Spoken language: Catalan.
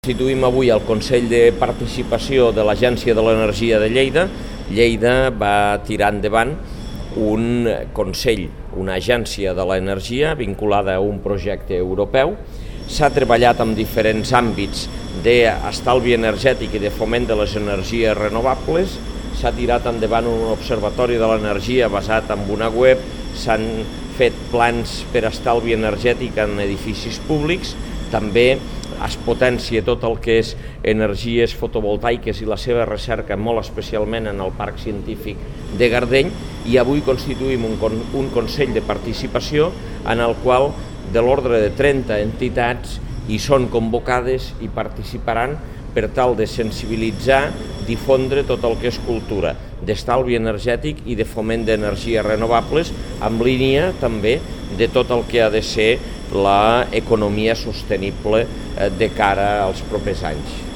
Constituïm avui el Consell de Participació de l'Agència de l'Energia de Lleida. Lleida va tirar endavant un consell, una agència de l'energia vinculada a un projecte europeu. S'ha treballat en diferents àmbits d'estalvi energètic i de foment de les energies renovables. S'ha tirat endavant un observatori de l'energia basat en una web. S'han fet plans per estalvi energètic en edificis públics. També es potencia tot el que és energies fotovoltaiques i la seva recerca, molt especialment en el Parc Científic de Gardeny, i avui constituïm un Consell de Participació en el qual de l'ordre de 30 entitats hi són convocades i participaran per tal de sensibilitzar, difondre tot el que és cultura d'estalvi energètic i de foment d'energies renovables, en línia també de tot el que ha de ser l'economia sostenible de cara als propers anys.